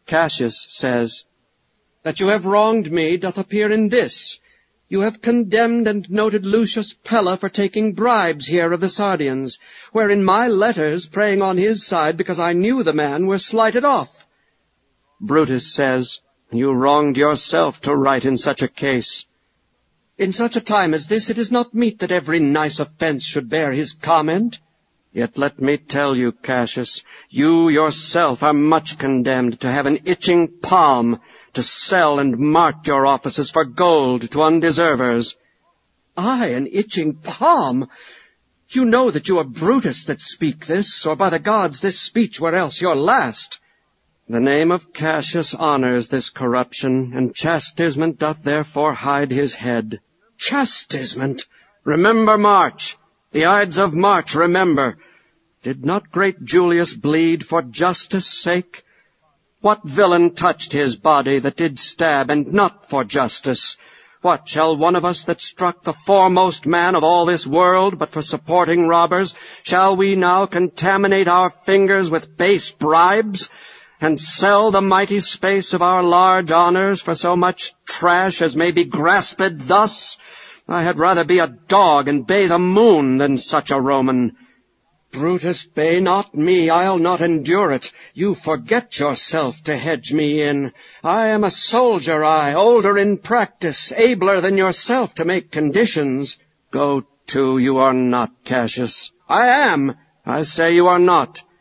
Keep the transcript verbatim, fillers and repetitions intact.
Cassius says, "That you have wronged me doth appear in this. You have condemned and noted Lucius Pella for taking bribes here of the Sardians, wherein my letters, praying on his side because I knew the man, were slighted off." Brutus says, "You wronged yourself to write in such a case." In such a time as this it is not meet that every nice offence should bear his comment. Yet let me tell you, Cassius, you yourself are much condemned to have an itching palm, to sell and mart your offices for gold to undeservers. I, an itching palm? You know that you are Brutus that speak this, or by the gods this speech were else your last. The name of Cassius honours this corruption, and chastisement doth therefore hide his head. Chastisement? Remember March, the Ides of March remember. Did not great Julius bleed for justice' sake? What villain touched his body that did stab, and not for justice? What, shall one of us that struck the foremost man of all this world, but for supporting robbers, shall we now contaminate our fingers with base bribes, and sell the mighty space of our large honours for so much trash as may be grasped thus? I had rather be a dog and bay the moon than such a Roman. Brutus, bay not me, I'll not endure it. You forget yourself to hedge me in. I am a soldier, I, older in practice, abler than yourself to make conditions. Go to, you are not, Cassius. I am. I say you are not.